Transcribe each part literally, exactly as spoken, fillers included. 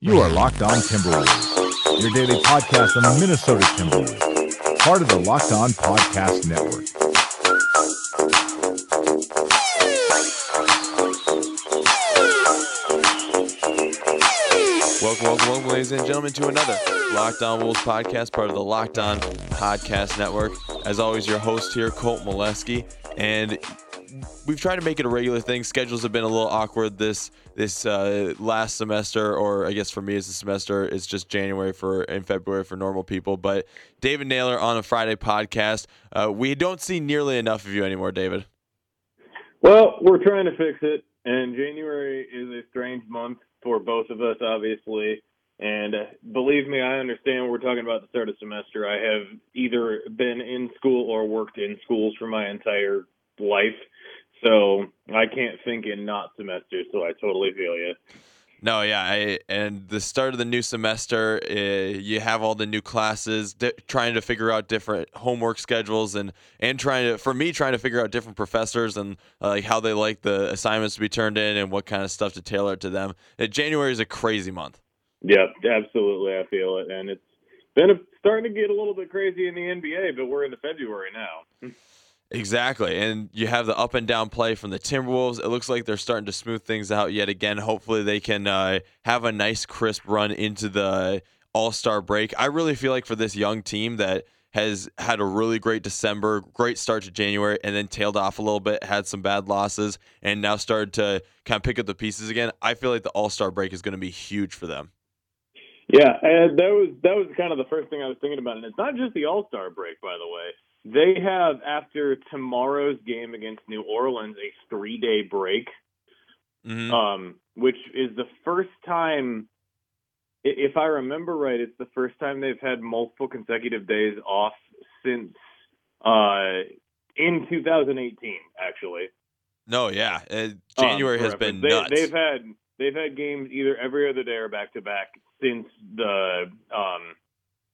You are Locked On Timberwolves, your daily podcast on the Minnesota Timberwolves, part of the Locked On Podcast Network. Welcome, welcome, welcome, ladies and gentlemen, to another Locked On Wolves podcast, part of the Locked On Podcast Network. As always, your host here, Colt Molesky, and we've tried to make it a regular thing. Schedules have been a little awkward this this uh, last semester, or I guess for me as a semester, it's just January for and February for normal people. But David Naylor on a Friday podcast. Uh, we don't see nearly enough of you anymore, David. Well, we're trying to fix it, and January is a strange month for both of us, obviously. And uh, believe me, I understand we're talking about the start of semester. I have either been in school or worked in schools for my entire life. So I can't think in not semesters, so I totally feel you. No, yeah, I, and the start of the new semester, uh, you have all the new classes, di- trying to figure out different homework schedules, and and trying to, for me, trying to figure out different professors and uh, like how they like the assignments to be turned in and what kind of stuff to tailor to them. Uh, January is a crazy month. Yeah, absolutely, I feel it, and it's been a, starting to get a little bit crazy in the N B A, but we're into February now. Exactly, and you have the up and down play from the Timberwolves. It looks like they're starting to smooth things out yet again. Hopefully they can uh, have a nice crisp run into the All-Star break. I really feel like for this young team that has had a really great December, great start to January, and then tailed off a little bit, had some bad losses, and now started to kind of pick up the pieces again. I feel like the All-Star break is going to be huge for them. Yeah, and that was that was kind of the first thing I was thinking about, and it's not just the All-Star break, by the way. They have, after tomorrow's game against New Orleans, a three-day break, mm-hmm. um, which is the first time, if I remember right, it's the first time they've had multiple consecutive days off since uh, in two thousand eighteen, actually. No, yeah, uh, January um, has been they, nuts. They've had they've had games either every other day or back-to-back since the um, –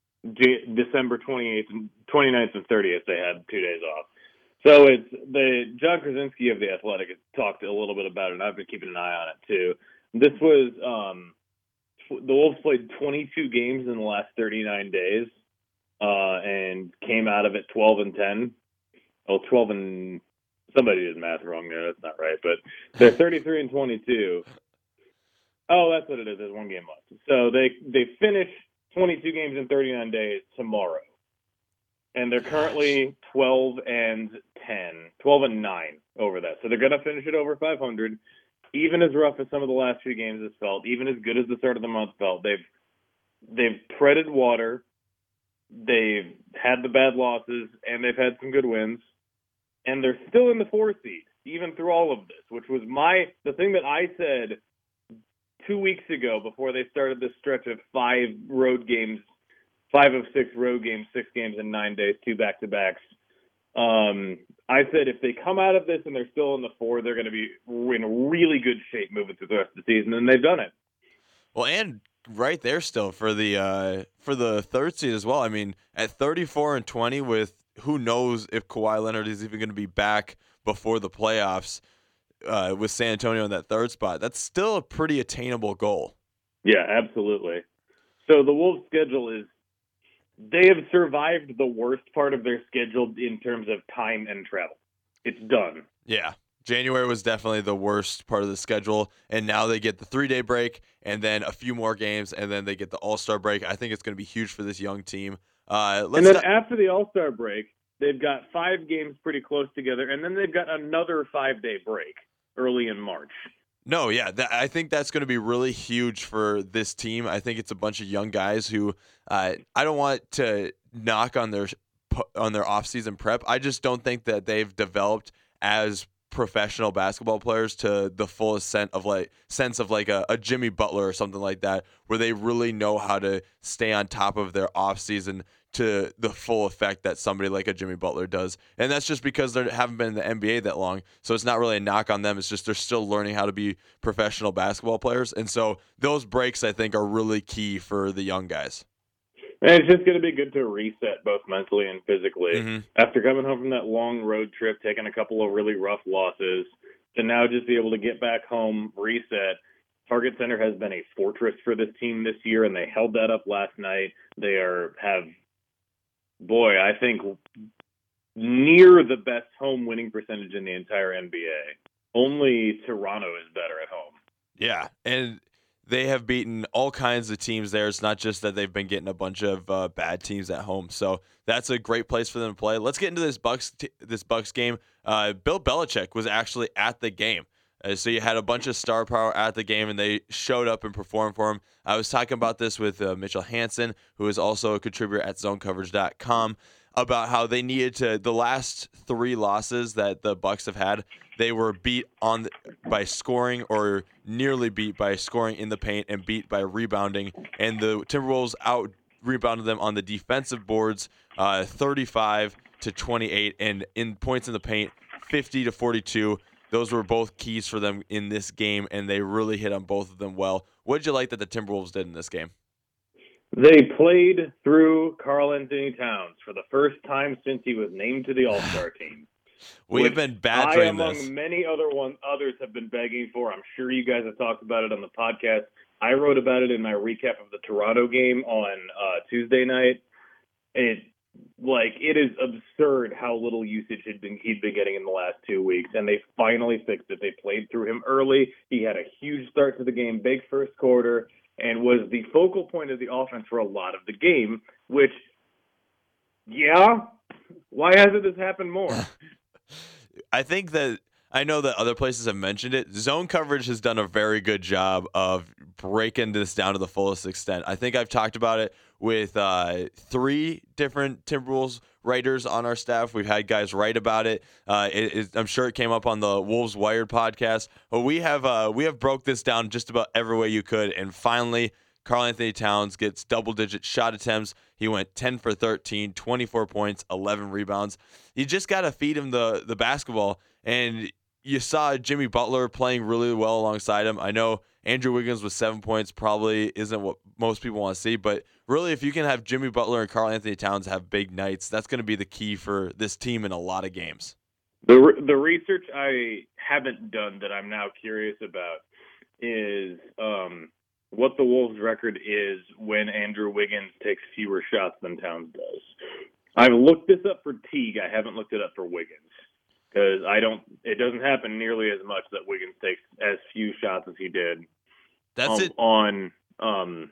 December twenty-eighth, twenty-ninth, and thirtieth, they had two days off. So it's the John Krasinski of The Athletic has talked a little bit about it, and I've been keeping an eye on it too. This was um, the Wolves played twenty-two games in the last thirty-nine days, uh, and came out of it twelve and ten. Oh, twelve and somebody did math wrong there. That's not right, but they're thirty-three and twenty-two. Oh, that's what it is. There's one game left. So they they finished twenty-two games in thirty-nine days tomorrow. And they're currently twelve and ten, twelve and nine over that. So they're going to finish it over five hundred. Even as rough as some of the last few games has felt, even as good as the start of the month felt, they've they've treaded water. They've had the bad losses, and they've had some good wins. And they're still in the four seed, even through all of this, which was my the thing that I said two weeks ago before they started this stretch of five road games, five of six road games, six games in nine days, two back-to-backs. Um, I said if they come out of this and they're still in the four, they're going to be in really good shape moving through the rest of the season, and they've done it. Well, and right there still for the uh, for the third seed as well. I mean, at thirty-four and twenty, with who knows if Kawhi Leonard is even going to be back before the playoffs. Uh, with San Antonio in that third spot, that's still a pretty attainable goal. Yeah, absolutely. So the Wolves' schedule is, they have survived the worst part of their schedule in terms of time and travel. It's done. Yeah. January was definitely the worst part of the schedule, and now they get the three-day break and then a few more games, and then they get the All-Star break. I think it's going to be huge for this young team. Uh, let's and then t- after the All-Star break, they've got five games pretty close together, and then they've got another five-day break early in March. No, yeah, that, I think that's going to be really huge for this team. I think it's a bunch of young guys who uh, I don't want to knock on their on their offseason prep. I just don't think that they've developed as professional basketball players to the fullest sense of like sense of like a, a Jimmy Butler or something like that, where they really know how to stay on top of their offseason to the full effect that somebody like a Jimmy Butler does. And that's just because they haven't been in the N B A that long. So it's not really a knock on them. It's just they're still learning how to be professional basketball players. And so those breaks, I think, are really key for the young guys. And it's just going to be good to reset both mentally and physically. Mm-hmm. After coming home from that long road trip, taking a couple of really rough losses, to now just be able to get back home, reset, Target Center has been a fortress for this team this year, and they held that up last night. They are have, boy, I think near the best home winning percentage in the entire N B A. Only Toronto is better at home. Yeah, and they have beaten all kinds of teams there. It's not just that they've been getting a bunch of uh, bad teams at home. So that's a great place for them to play. Let's get into this Bucks t- this Bucks game. Uh, Bill Belichick was actually at the game. Uh, so you had a bunch of star power at the game, and they showed up and performed for him. I was talking about this with uh, Mitchell Hansen, who is also a contributor at zone coverage dot com, about how they needed to, the last three losses that the Bucks have had, they were beat on the, by scoring or nearly beat by scoring in the paint and beat by rebounding. And the Timberwolves out rebounded them on the defensive boards, uh, thirty-five to twenty-eight, and in points in the paint, fifty to forty-two. Those were both keys for them in this game, and they really hit on both of them well. What did you like that the Timberwolves did in this game? They played through Karl-Anthony Towns for the first time since he was named to the All-Star team. We have been badgering I, among this. many other one, others have been begging for. I'm sure you guys have talked about it on the podcast. I wrote about it in my recap of the Toronto game on uh, Tuesday night. It like it is absurd how little usage had been he'd been getting in the last two weeks, and they finally fixed it. They played through him early. He had a huge start to the game, big first quarter, and was the focal point of the offense for a lot of the game. Which, yeah, why hasn't this happened more? I think that I know that other places have mentioned it. Zone coverage has done a very good job of breaking this down to the fullest extent. I think I've talked about it with uh, three different Timberwolves writers on our staff. We've had guys write about it. Uh, it, it. I'm sure it came up on the Wolves Wired podcast. But we have uh, we have broke this down just about every way you could. And finally, Karl-Anthony Towns gets double-digit shot attempts. He went ten for thirteen, twenty-four points, eleven rebounds. You just got to feed him the, the basketball. And you saw Jimmy Butler playing really well alongside him. I know Andrew Wiggins with seven points probably isn't what most people want to see, but really if you can have Jimmy Butler and Karl-Anthony Towns have big nights, that's going to be the key for this team in a lot of games. The the research I haven't done that I'm now curious about is um, what the Wolves' record is when Andrew Wiggins takes fewer shots than Towns does. I've looked this up for Teague. I haven't looked it up for Wiggins. Because I don't, it doesn't happen nearly as much that Wiggins takes as few shots as he did. That's um, it on um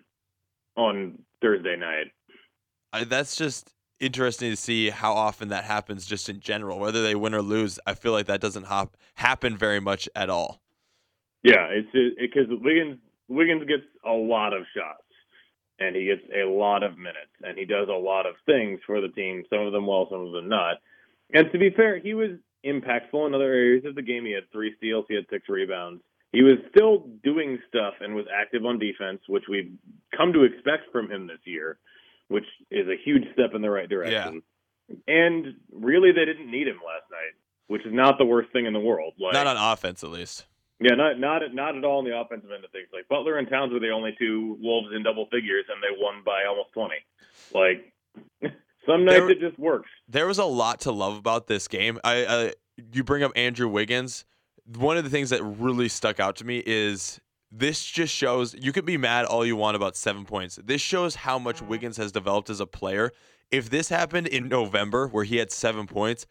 on Thursday night. I, that's just interesting to see how often that happens, just in general, whether they win or lose. I feel like that doesn't hop, happen very much at all. Yeah, it's because it, Wiggins Wiggins gets a lot of shots, and he gets a lot of minutes, and he does a lot of things for the team. Some of them well, some of them not. And to be fair, he was impactful in other areas of the game. He had three steals. He had six rebounds. He was still doing stuff and was active on defense, which we've come to expect from him this year, which is a huge step in the right direction. Yeah. And really, they didn't need him last night, which is not the worst thing in the world. Like, not on offense, at least. Yeah, not not not at all on the offensive end of things. Like Butler and Towns were the only two Wolves in double figures, and they won by almost twenty. Like. Some nights there, it just works. There was a lot to love about this game. I, uh, you bring up Andrew Wiggins. One of the things that really stuck out to me is this just shows, you could be mad all you want about seven points. This shows how much Wiggins has developed as a player. If this happened in November where he had seven points,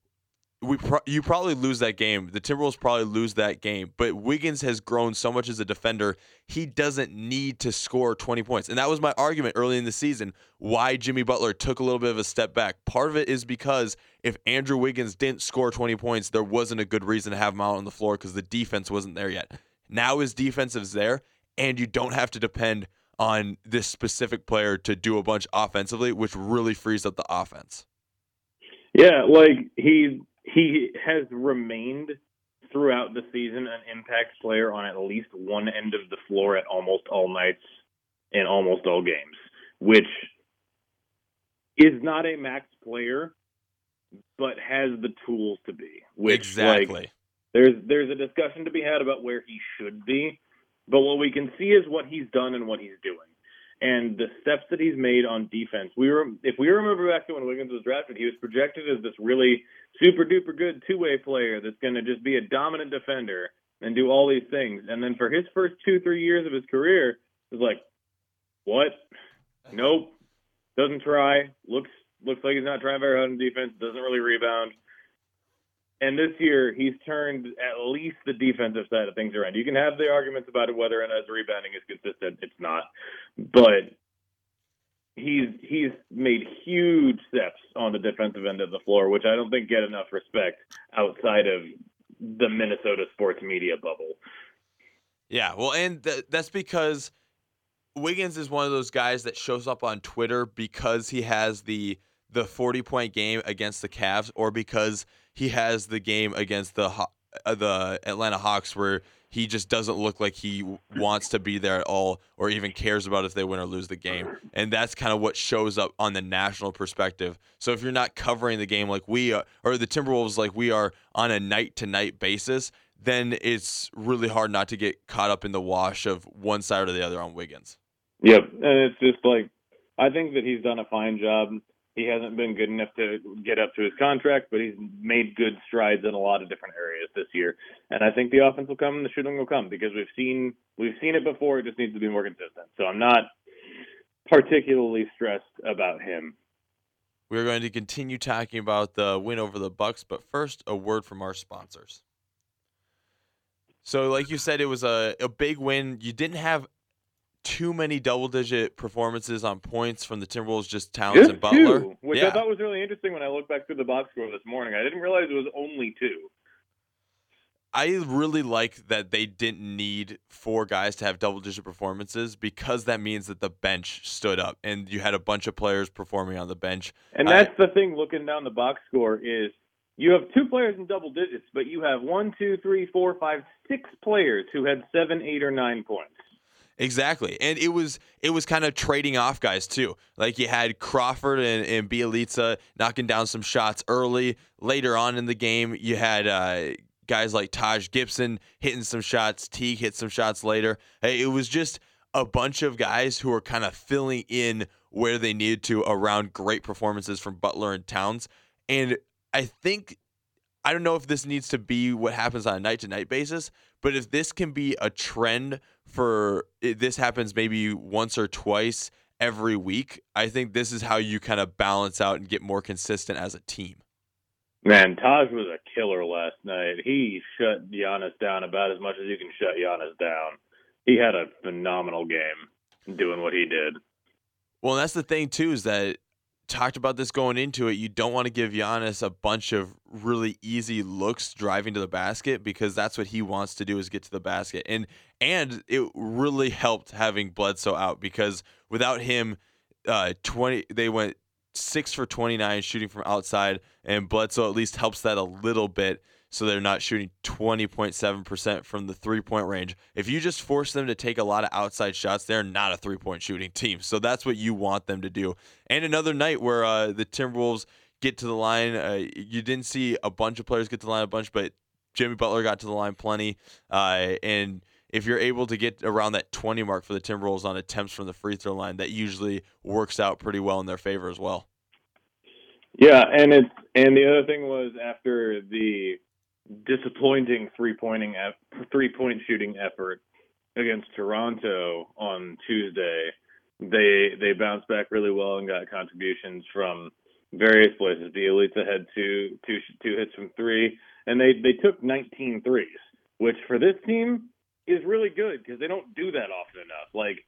we pro- you probably lose that game. The Timberwolves probably lose that game. But Wiggins has grown so much as a defender, he doesn't need to score twenty points. And that was my argument early in the season, why Jimmy Butler took a little bit of a step back. Part of it is because if Andrew Wiggins didn't score twenty points, there wasn't a good reason to have him out on the floor because the defense wasn't there yet. Now his defense is there, and you don't have to depend on this specific player to do a bunch offensively, which really frees up the offense. Yeah, like he... He has remained throughout the season an impact player on at least one end of the floor at almost all nights in almost all games, which is not a max player, but has the tools to be. Which, exactly. Like, there's there's a discussion to be had about where he should be, but what we can see is what he's done and what he's doing. And the steps that he's made on defense, we were, if we remember back to when Wiggins was drafted, he was projected as this really super duper good two-way player that's going to just be a dominant defender. and do all these things. And then for his first two, three years of his career, it was like, what? Nope. Doesn't try. Looks looks like he's not trying very hard on defense. Doesn't really rebound. And this year, he's turned at least the defensive side of things around. You can have the arguments about it, whether or not his rebounding is consistent. It's not. But he's he's made huge steps on the defensive end of the floor, which I don't think get enough respect outside of the Minnesota sports media bubble. Yeah, well, and th- that's because Wiggins is one of those guys that shows up on Twitter because he has the the forty-point game against the Cavs, or because he has the game against the uh, the Atlanta Hawks where he just doesn't look like he wants to be there at all or even cares about if they win or lose the game. And that's kind of what shows up on the national perspective. So if you're not covering the game like we are, or the Timberwolves like we are on a night-to-night basis, then it's really hard not to get caught up in the wash of one side or the other on Wiggins. Yep, and it's just like, I think that he's done a fine job. He hasn't been good enough to get up to his contract, but he's made good strides in a lot of different areas this year. And I think the offense will come and the shooting will come because we've seen we've seen it before. It just needs to be more consistent. So I'm not particularly stressed about him. We're going to continue talking about the win over the Bucks, but first, a word from our sponsors. So like you said, it was a, a big win. You didn't have too many double-digit performances on points from the Timberwolves, just Towns just and Butler. Two, which yeah. I thought was really interesting when I looked back through the box score this morning. I didn't realize it was only two. I really like that they didn't need four guys to have double-digit performances because that means that the bench stood up and you had a bunch of players performing on the bench. And that's uh, the thing looking down the box score is you have two players in double digits, but you have one, two, three, four, five, six players who had seven, eight, or nine points. Exactly. And it was it was kind of trading off guys, too. Like you had Crawford and, and Bjelica knocking down some shots early. Later on in the game, you had uh, guys like Taj Gibson hitting some shots. Teague hit some shots later. Hey, it was just a bunch of guys who were kind of filling in where they needed to around great performances from Butler and Towns. And I think, I don't know if this needs to be what happens on a night-to-night basis, but if this can be a trend for if this happens maybe once or twice every week, I think this is how you kind of balance out and get more consistent as a team. Man, Taj was a killer last night. He shut Giannis down about as much as you can shut Giannis down. He had a phenomenal game doing what he did. Well, and that's the thing, too, is that talked about this going into it. You don't want to give Giannis a bunch of really easy looks driving to the basket because that's what he wants to do is get to the basket. And and it really helped having Bledsoe out because without him, uh, twenty they went six for twenty-nine shooting from outside, and Bledsoe at least helps that a little bit so they're not shooting twenty point seven percent from the three-point range. If you just force them to take a lot of outside shots, they're not a three-point shooting team. So that's what you want them to do. And another night where uh, the Timberwolves get to the line. Uh, you didn't see a bunch of players get to the line a bunch, but Jimmy Butler got to the line plenty. Uh, and if you're able to get around that twenty mark for the Timberwolves on attempts from the free throw line, that usually works out pretty well in their favor as well. Yeah, and it's and the other thing was after the disappointing three-pointing three-point shooting effort against Toronto on Tuesday, they they bounced back really well and got contributions from various places. Bjelica had two two two hits from three, and they they took nineteen threes, which for this team is really good because they don't do that often enough. Like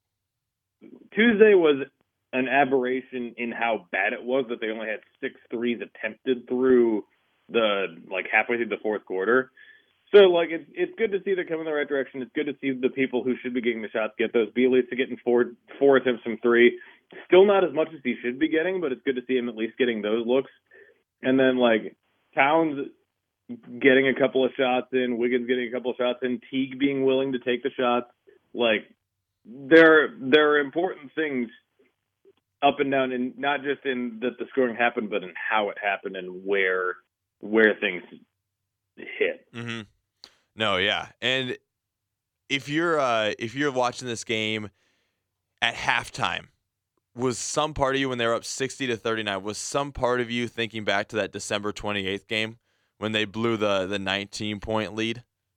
Tuesday was an aberration in how bad it was that they only had six threes attempted through the like halfway through the fourth quarter. So like it's it's good to see they're coming in the right direction. It's good to see the people who should be getting the shots get those. Bjelica getting four four attempts from three. Still not as much as he should be getting, but it's good to see him at least getting those looks. And then like Towns getting a couple of shots in, Wiggins getting a couple of shots in, Teague being willing to take the shots. Like there there are important things up and down, and not just in that the scoring happened, but in how it happened and where where things hit. Mm-hmm. No, yeah, and if you're uh, if you're watching this game at halftime, was some part of you when they were up sixty to thirty-nine? Was some part of you thinking back to that December twenty-eighth game when they blew the the nineteen point lead?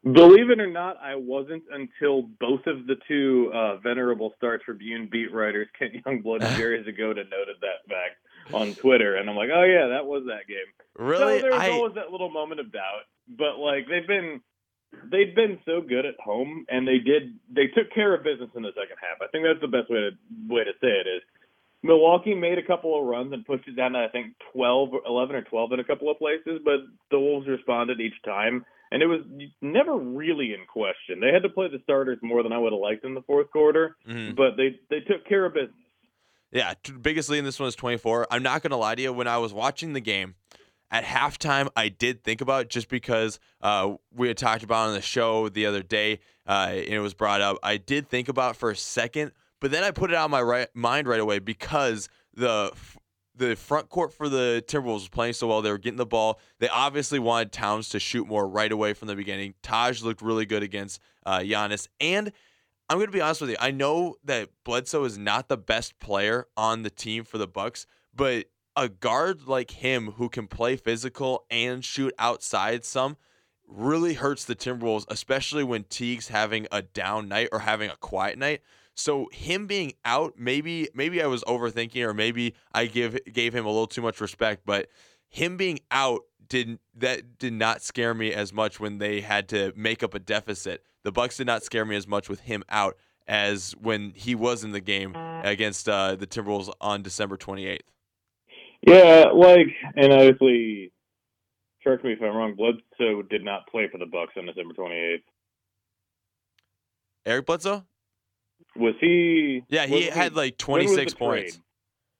Believe it or not, I wasn't until both of the two uh, venerable Star Tribune beat writers, Kent Youngblood and Jerry Zgoda, noted that fact on Twitter, and I'm like, oh yeah, that was that game. Really? So there's I... always that little moment of doubt, but like they've been they've been so good at home, and they did they took care of business in the second half. I think that's the best way to way to say it is. Milwaukee made a couple of runs and pushed it down to, I think, twelve, eleven or twelve in a couple of places, but the Wolves responded each time, and it was never really in question. They had to play the starters more than I would have liked in the fourth quarter, mm-hmm. but they, they took care of business. Yeah, biggest lead in this one is twenty-four. I'm not going to lie to you. When I was watching the game, at halftime, I did think about it just because uh, we had talked about it on the show the other day, uh, and it was brought up. I did think about it for a second, but then I put it out of my right, mind right away because the the front court for the Timberwolves was playing so well. They were getting the ball. They obviously wanted Towns to shoot more right away from the beginning. Taj looked really good against uh, Giannis. And I'm going to be honest with you. I know that Bledsoe is not the best player on the team for the Bucks, but a guard like him who can play physical and shoot outside some really hurts the Timberwolves, especially when Teague's having a down night or having a quiet night. So him being out, maybe maybe I was overthinking, or maybe I give gave him a little too much respect, but him being out didn't that did not scare me as much when they had to make up a deficit. The Bucks did not scare me as much with him out as when he was in the game against uh, the Timberwolves on December twenty-eighth. Yeah, like, and obviously, correct me if I'm wrong, Bledsoe did not play for the Bucks on December twenty-eighth. Eric Bledsoe? Was he? Yeah, he had he, like twenty-six points. Trade?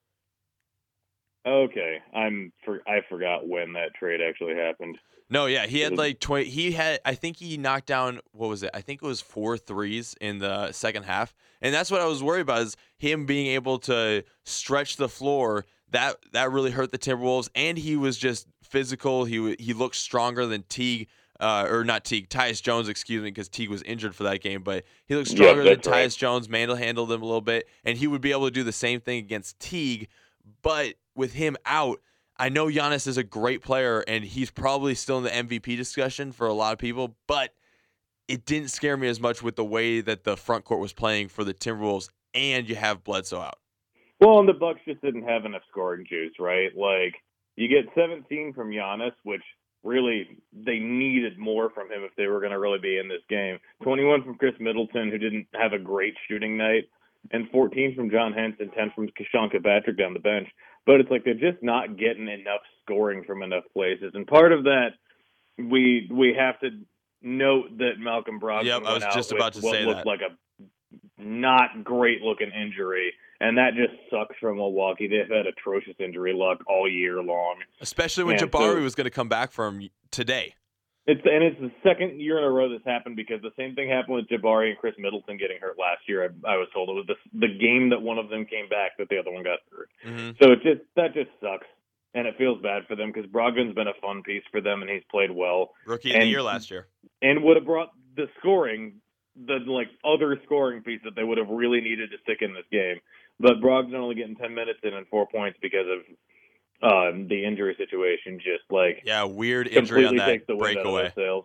Okay, I'm for I forgot when that trade actually happened. No, yeah, he had like twenty. He had, I think he knocked down, what was it? I think it was four threes in the second half, and that's what I was worried about, is him being able to stretch the floor. That that really hurt the Timberwolves, and he was just physical. He he looked stronger than Teague. Uh, or not Teague, Tyus Jones, excuse me, because Teague was injured for that game. But he looked stronger yeah, than Tyus right. Jones. Mandel handled him a little bit, and he would be able to do the same thing against Teague. But with him out, I know Giannis is a great player, and he's probably still in the M V P discussion for a lot of people. But it didn't scare me as much with the way that the front court was playing for the Timberwolves, and you have Bledsoe out. Well, and the Bucks just didn't have enough scoring juice, right? Like, you get seventeen from Giannis, which really they needed more from him if they were going to really be in this game. twenty-one from Chris Middleton, who didn't have a great shooting night, and fourteen from John Henson, ten from Sean Kilpatrick down the bench. But it's like they're just not getting enough scoring from enough places. And part of that, we we have to note that Malcolm Brogdon yep, went I was out just with about to what say looked that. like a not great-looking injury. And that just sucks for Milwaukee. They've had atrocious injury luck all year long. Especially when and Jabari so, was going to come back from today. It's And it's the second year in a row this happened, because the same thing happened with Jabari and Chris Middleton getting hurt last year. I, I was told it was the, the game that one of them came back that the other one got hurt. Mm-hmm. So it just that just sucks. And it feels bad for them, because Brogdon's been a fun piece for them, and he's played well. Rookie of and, the year last year. And would have brought the scoring, the like other scoring piece that they would have really needed to stick in this game. But Brogdon only getting ten minutes in and four points because of um, the injury situation. Just like yeah, weird injury on that takes the breakaway. Sails.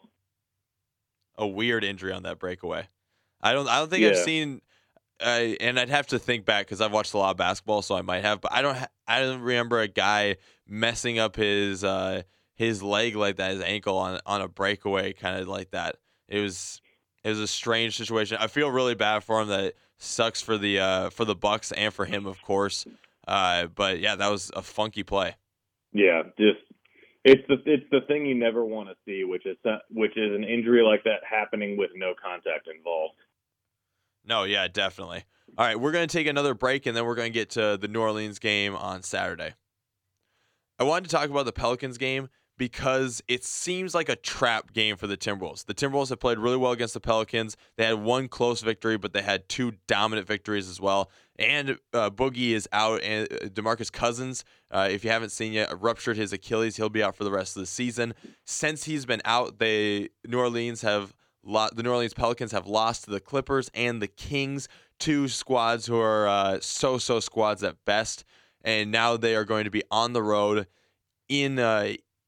A weird injury on that breakaway. I don't. I don't think yeah. I've seen. Uh, and I'd have to think back because I've watched a lot of basketball, so I might have. But I don't. Ha- I don't remember a guy messing up his uh, his leg like that, his ankle on on a breakaway, kind of like that. It was. It was a strange situation. I feel really bad for him. That sucks for the uh, for the Bucks and for him, of course. Uh, but yeah, that was a funky play. Yeah, just it's the it's the thing you never want to see, which is which is an injury like that happening with no contact involved. No, yeah, definitely. All right, we're gonna take another break, and then we're gonna get to the New Orleans game on Saturday. I wanted to talk about the Pelicans game, because it seems like a trap game for the Timberwolves. The Timberwolves have played really well against the Pelicans. They had one close victory, but they had two dominant victories as well. And uh, Boogie is out, and DeMarcus Cousins, uh, if you haven't seen yet, ruptured his Achilles. He'll be out for the rest of the season. Since he's been out, they New Orleans have lo- the New Orleans Pelicans have lost to the Clippers and the Kings, two squads who are uh, so-so squads at best. And now they are going to be on the road in uh,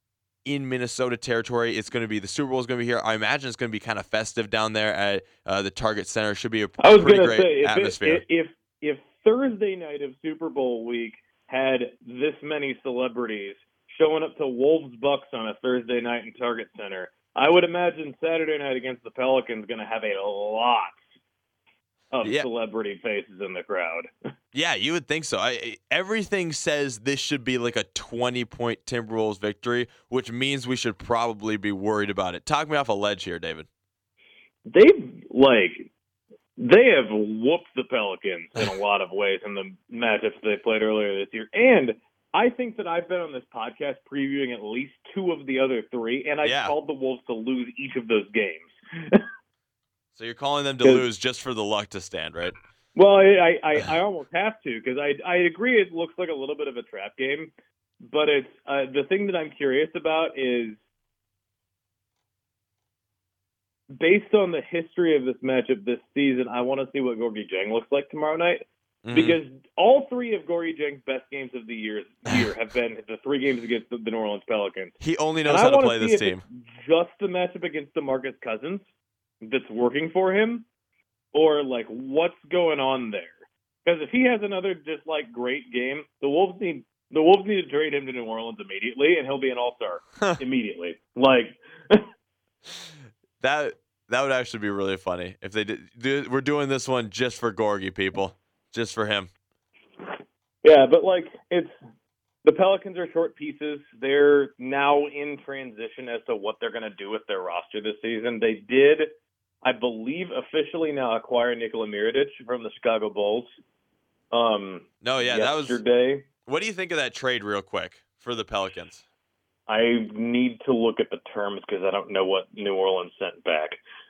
in Minnesota territory. It's going to be the Super Bowl is going to be here. I imagine it's going to be kind of festive down there at uh, the Target Center. Should be a I was pretty gonna great say, if, atmosphere. It, if if Thursday night of Super Bowl week had this many celebrities showing up to Wolves Bucks on a Thursday night in Target Center, I would imagine Saturday night against the Pelicans going to have a lot of yeah. celebrity faces in the crowd. Yeah, you would think so. I, everything says this should be like a twenty-point Timberwolves victory, which means we should probably be worried about it. Talk me off a ledge here, David. They've, like, they have whooped the Pelicans in a lot of ways in the matchups they played earlier this year. And I think that I've been on this podcast previewing at least two of the other three, and I yeah. called the Wolves to lose each of those games. So you're calling them to lose just for the luck to stand, right? Well, I I, I almost have to because I I agree it looks like a little bit of a trap game, but it's uh, the thing that I'm curious about is based on the history of this matchup this season, I want to see what Gorgui Dieng looks like tomorrow night mm-hmm. because all three of Gorgui Dieng's best games of the year year have been the three games against the, the New Orleans Pelicans. He only knows how to play this team. Just the matchup against DeMarcus Cousins that's working for him, or like what's going on there? Because if he has another just like great game, the Wolves need the Wolves need to trade him to New Orleans immediately, and he'll be an all-star immediately. Like that that would actually be really funny if they did. We're doing this one just for Gorgui, people, just for him. Yeah, but like it's the Pelicans are short pieces. They're now in transition as to what they're going to do with their roster this season. They did, I believe, officially now acquire Nikola Mirotic from the Chicago Bulls. Um, no, yeah, yesterday. that was. What do you think of that trade, real quick, for the Pelicans? I need to look at the terms because I don't know what New Orleans sent back.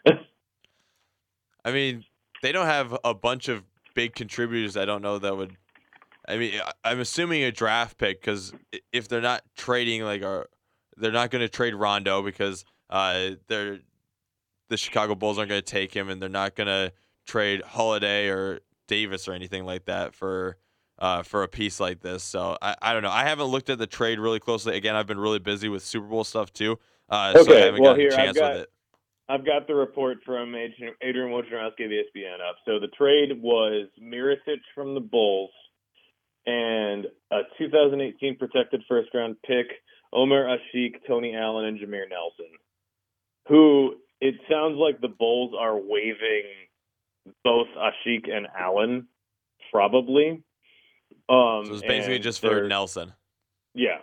I mean, they don't have a bunch of big contributors. I don't know that would. I mean, I'm assuming a draft pick because if they're not trading, like, our, they're not going to trade Rondo because uh, they're the Chicago Bulls aren't going to take him, and they're not going to trade Holiday or Davis or anything like that for uh, for a piece like this. So I, I don't know. I haven't looked at the trade really closely. Again, I've been really busy with Super Bowl stuff too, uh, okay, so I haven't well, gotten here, a chance I've got, with it. I've got the report from Adrian Wojnarowski of E S P N up. So the trade was Mirotic from the Bulls and a two thousand eighteen protected first-round pick, Omer Asik, Tony Allen, and Jameer Nelson, who it sounds like the Bulls are waiving both Asik and Allen, probably. Um, so it's basically just for Nelson. Yeah.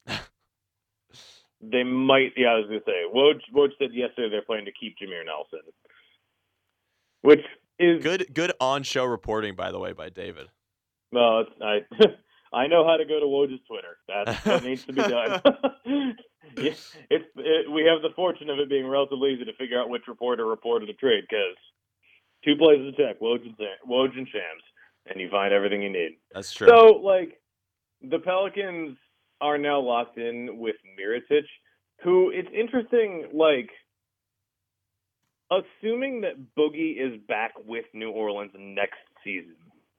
They might, yeah, I was going to say, Woj, Woj said yesterday they're planning to keep Jameer Nelson, which is... Good good on-show reporting, by the way, by David. Well, it's, I I know how to go to Woj's Twitter. That's what needs to be done. it's, it's it, we have the fortune of it being relatively easy to figure out which reporter reported a trade because two places to check, Woj and, Woj and Shams, and you find everything you need. That's true. So, like, the Pelicans are now locked in with Mirotic, who, it's interesting, like, assuming that Boogie is back with New Orleans next season,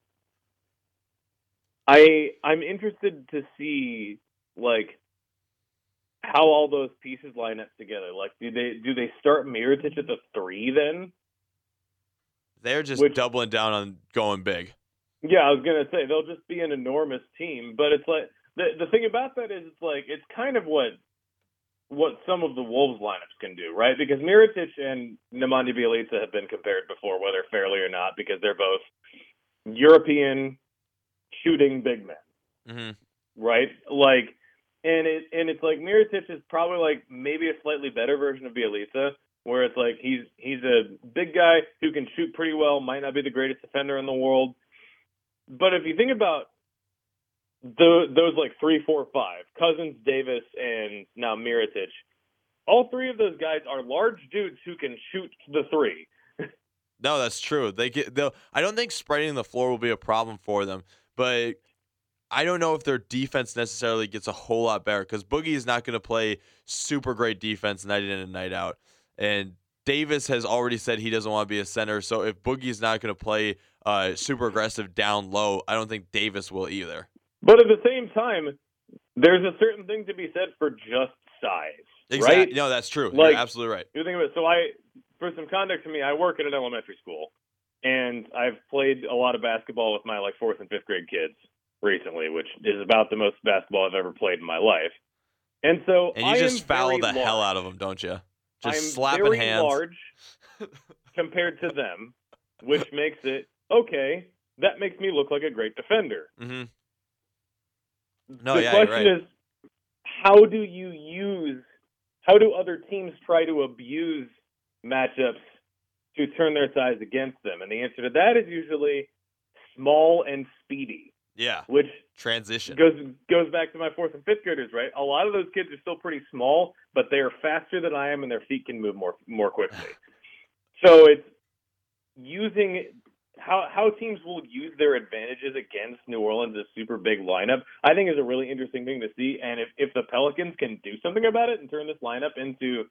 I, I'm interested to see, like, how all those pieces line up together. Like, do they do they start Mirotic at the three then? They're just Which, doubling down on going big. Yeah, I was gonna say they'll just be an enormous team, but it's like the the thing about that is it's like it's kind of what what some of the Wolves lineups can do, right? Because Mirotic and Nemanja Bjelica have been compared before, whether fairly or not, because they're both European shooting big men, mm-hmm. right? Like, and it and it's like Mirotic is probably like maybe a slightly better version of Bjelica, where it's like he's he's a big guy who can shoot pretty well, might not be the greatest defender in the world, but if you think about the those like three, four, five, Cousins, Davis, and now Mirotic, all three of those guys are large dudes who can shoot the three. No, that's true. They get they'll I don't think spreading the floor will be a problem for them, but I don't know if their defense necessarily gets a whole lot better because Boogie is not going to play super great defense night in and night out. And Davis has already said he doesn't want to be a center. So if Boogie's not going to play uh, super aggressive down low, I don't think Davis will either. But at the same time, there's a certain thing to be said for just size, Exactly. right? No, that's true. Like, You're absolutely right. You think of it. So I, for some context for me, I work at an elementary school, and I've played a lot of basketball with my like fourth and fifth grade kids recently, which is about the most basketball I've ever played in my life. And so And you I just am foul very the large. hell out of them, don't you? Just I'm slapping very hands. large compared to them, which makes it okay. That makes me look like a great defender. Mm-hmm. No, the yeah, you're question right. is, how do you use? How do other teams try to abuse matchups to turn their size against them? And the answer to that is usually small and speedy. Yeah. Which transition goes goes back to my fourth and fifth graders, right? A lot of those kids are still pretty small, but they are faster than I am, and their feet can move more more quickly. So it's using how how teams will use their advantages against New Orleans' super big lineup, I think is a really interesting thing to see. And if, if the Pelicans can do something about it and turn this lineup into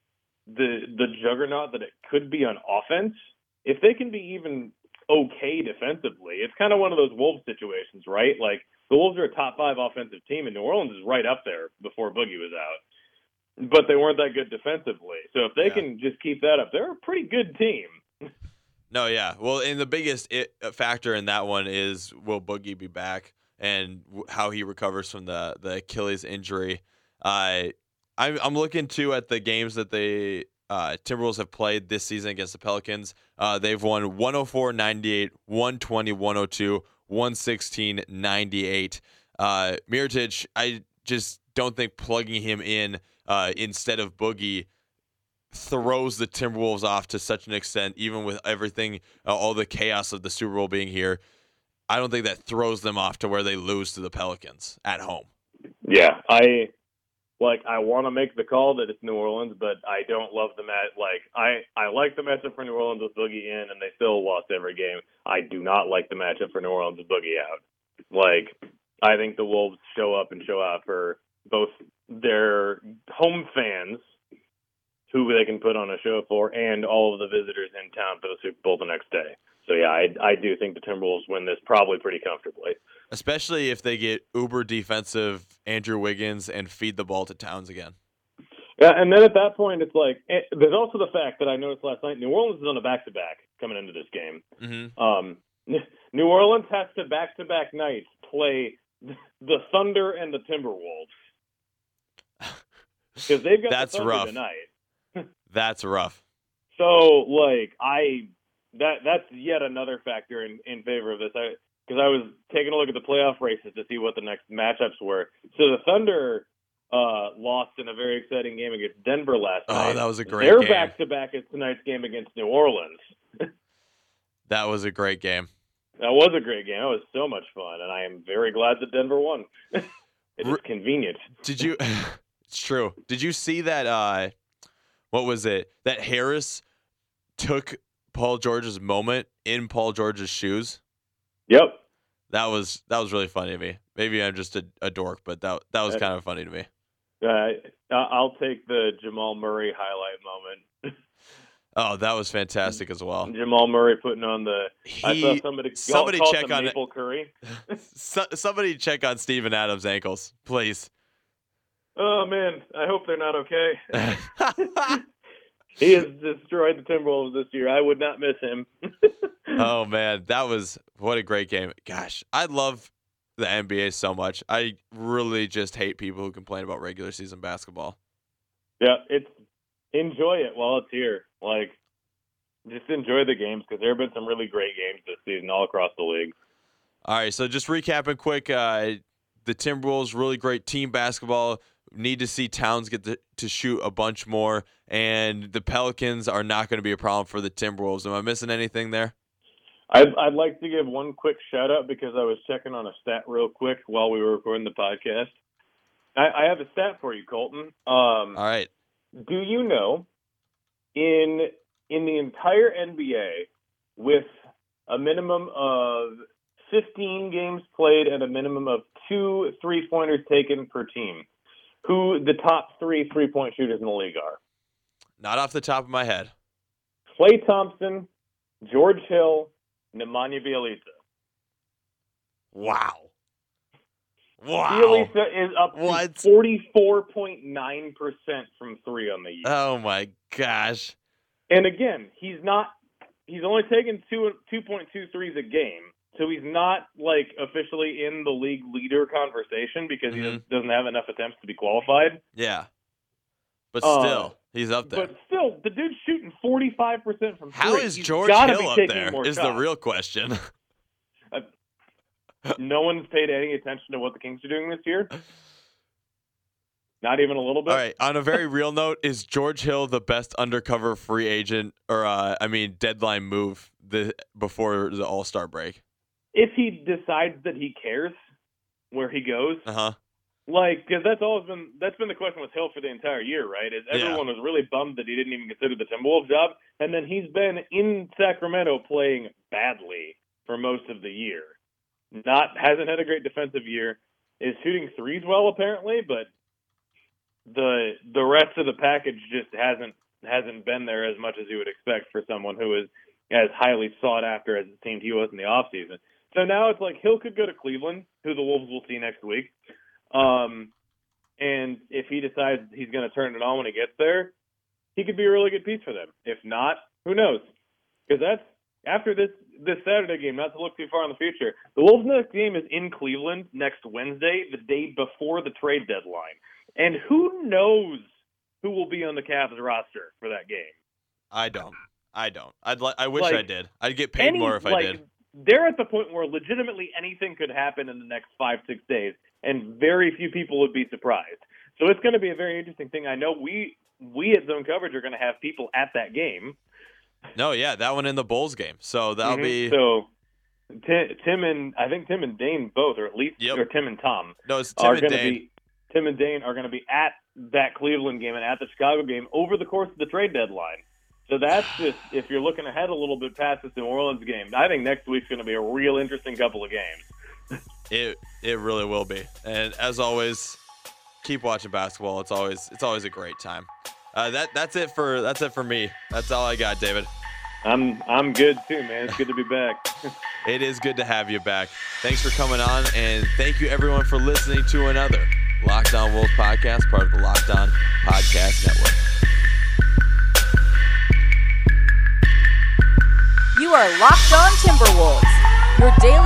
the the juggernaut that it could be on offense, if they can be even okay defensively, it's kind of one of those Wolves situations, right? Like the Wolves are a top five offensive team, and New Orleans is right up there before Boogie was out. But they weren't that good defensively. So if they Yeah. can just keep that up, they're a pretty good team. No, yeah. Well, and the biggest it, factor in that one is will Boogie be back and w- how he recovers from the, the Achilles injury. Uh, I'm, I'm looking, too, at the games that the uh, Timberwolves have played this season against the Pelicans. Uh, they've won one oh four ninety-eight, one twenty one oh two, one sixteen ninety-eight. Uh, Mirotic, I just don't think plugging him in uh, instead of Boogie throws the Timberwolves off to such an extent, even with everything, uh, all the chaos of the Super Bowl being here. I don't think that throws them off to where they lose to the Pelicans at home. Yeah, I like. I want to make the call that it's New Orleans, but I don't love the match. Like I, I like the matchup for New Orleans with Boogie in, and they still lost every game. I do not like the matchup for New Orleans with Boogie out. Like I think the Wolves show up and show out for both their home fans, who they can put on a show for, and all of the visitors in town for the Super Bowl the next day. So, yeah, I, I do think the Timberwolves win this probably pretty comfortably. Especially if they get uber defensive Andrew Wiggins and feed the ball to Towns again. Yeah, and then at that point, it's like, it, there's also the fact that I noticed last night, New Orleans is on a back-to-back coming into this game. Mm-hmm. Um, New Orleans has to back-to-back nights play the Thunder and the Timberwolves. Because they've got That's the Thunder rough. tonight. That's rough. So, like, I that that's yet another factor in, in favor of this. I because I was taking a look at the playoff races to see what the next matchups were. So the Thunder uh, lost in a very exciting game against Denver last Oh, night. that was a great Their game. back-to-back is tonight's game against New Orleans. That was a great game. That was a great game. That was so much fun, and I am very glad that Denver won. It is R- convenient. Did you? It's true. Did you see that? Uh, what was it? That Harris took Paul George's moment in Paul George's shoes. Yep. That was that was really funny to me. Maybe I'm just a, a dork, but that that was kind of funny to me. Uh, I'll take the Jamal Murray highlight moment. Oh, that was fantastic as well. Jamal Murray putting on the. He, I saw somebody somebody call, call check it the on Maple Curry. so, somebody check on Steven Adams' ankles, please. Oh man, I hope they're not okay. He has destroyed the Timberwolves this year. I would not miss him. Oh man, that was what a great game. Gosh, I love the N B A so much. I really just hate people who complain about regular season basketball. Yeah, it's enjoy it while it's here. Like, just enjoy the games because there have been some really great games this season all across the league. All right, so just recapping quick, uh, the Timberwolves, really great team basketball. Need to see Towns get to, to shoot a bunch more, and the Pelicans are not going to be a problem for the Timberwolves. Am I missing anything there? I'd, I'd like to give one quick shout-out because I was checking on a stat real quick while we were recording the podcast. I, I have a stat for you, Colton. Um, All right. Do you know, in in the entire N B A, with a minimum of fifteen games played and a minimum of two three-pointers taken per team, who the top three three-point shooters in the league are? Not off the top of my head. Klay Thompson, George Hill, Nemanja Bjelica. Wow. Wow. Bielisa is up What? to forty-four point nine percent from three on the year. Oh my gosh. And again, he's not. He's only taken two two point two threes a game, so he's not like officially in the league leader conversation because Mm-hmm. he doesn't have enough attempts to be qualified. Yeah. But Uh, still, he's up there. But still, the dude's shooting forty-five percent from three. How is He's George gotta Hill be up taking there? more Is the shots. real question. No one's paid any attention to what the Kings are doing this year. Not even a little bit. All right. On a very real note, is George Hill the best undercover free agent, or uh, I mean, deadline move the before the All Star break? If he decides that he cares where he goes, Uh huh. like, because that's always been that's been the question with Hill for the entire year, right? Is Yeah. everyone was really bummed that he didn't even consider the Timberwolves job, and then he's been in Sacramento playing badly for most of the year. Not hasn't had a great defensive year. Is shooting threes well apparently, but the the rest of the package just hasn't hasn't been there as much as you would expect for someone who is as highly sought after as it seemed he was in the offseason. So now it's like Hill could go to Cleveland, who the Wolves will see next week. Um, and if he decides he's going to turn it on when he gets there, he could be a really good piece for them. If not, who knows? Because that's after this this Saturday game, not to look too far in the future. The Wolves' next game is in Cleveland next Wednesday, the day before the trade deadline. And who knows who will be on the Cavs roster for that game? I don't. I don't. I'd li- I wish Like, I did. I'd get paid Any- more if I like, did. They're at the point where legitimately anything could happen in the next five, six days, and very few people would be surprised. So it's going to be a very interesting thing. I know we we at Zone Coverage are going to have people at that game. No, yeah, that one in the Bulls game. So that'll Mhm. be. So Tim, Tim and I think Tim and Dane both, or at least Yep. or Tim and Tom No, it's Tim are and going to Dane. be Tim and Dane are going to be at that Cleveland game and at the Chicago game over the course of the trade deadline. So that's just if you're looking ahead a little bit past this New Orleans game. I think next week's going to be a real interesting couple of games. It it really will be. And as always, keep watching basketball. It's always it's always a great time. Uh, that that's it for that's it for me. That's all I got, David. I'm I'm good too, man. It's good to be back. It is good to have you back. Thanks for coming on, and thank you everyone for listening to another Locked On Wolves podcast, part of the Locked On Podcast Network. You are Locked On Timberwolves, your daily